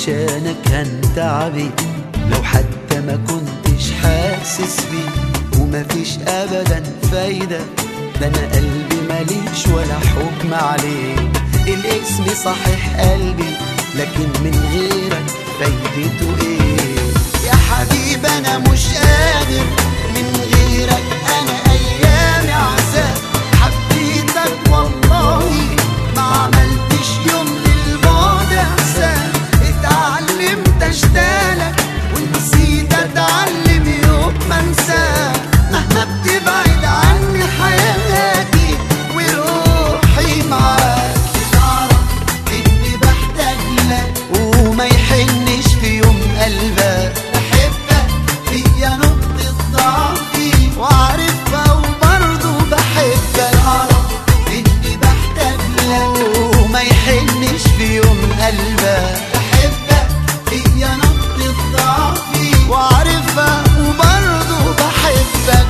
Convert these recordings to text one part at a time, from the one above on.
عشانك كان تعبي، لو حتى ما كنتش حاسس بيه، ومفيش ابدا فايدة، ده انا قلبي ماليش ولا حكم عليه. الاسم صحيح قلبي، لكن من غيرك فايدته ايه؟ يا حبيبي انا مش قادر من غيرك، انا ايامي عذاب. حبيتك والله ما عملتش يوم للبعد احسان، اتعلمت اشتاقلك ونسيت اتعلم يوم ما انساك. مهما بتبعد عني حياتي وروحي معاك، تعرف اني بحتاج لك وما يحنش في يوم قلبك. بحبك هي نقطة ضعفي وعارفها وبرضه بحبك، تعرف اني بحتاج لك وما يحنش في يوم قلبك. بحبك هي نقطة ضعفي وعارفها وبرضه بحبك.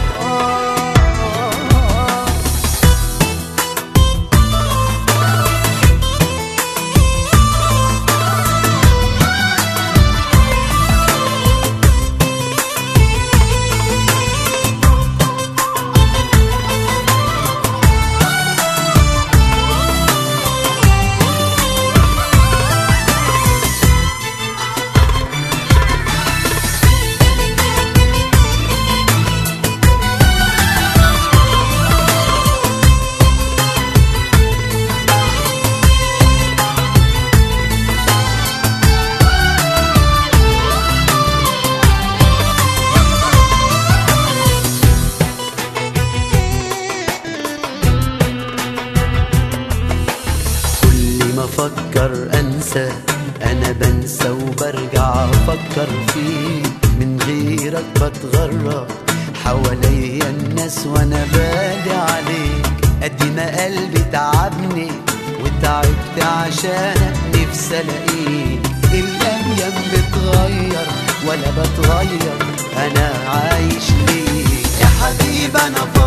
ما افكر انسى انا بنسى وبرجع افكر فيك، من غيرك بتغرب حواليا الناس وانا بادي عليك. قد ما قلبي تعبني وتعبت عشانك نفسي الاقيك. الايام بتغير ولا بتغير، انا عايش ليك. يا حبيبي انا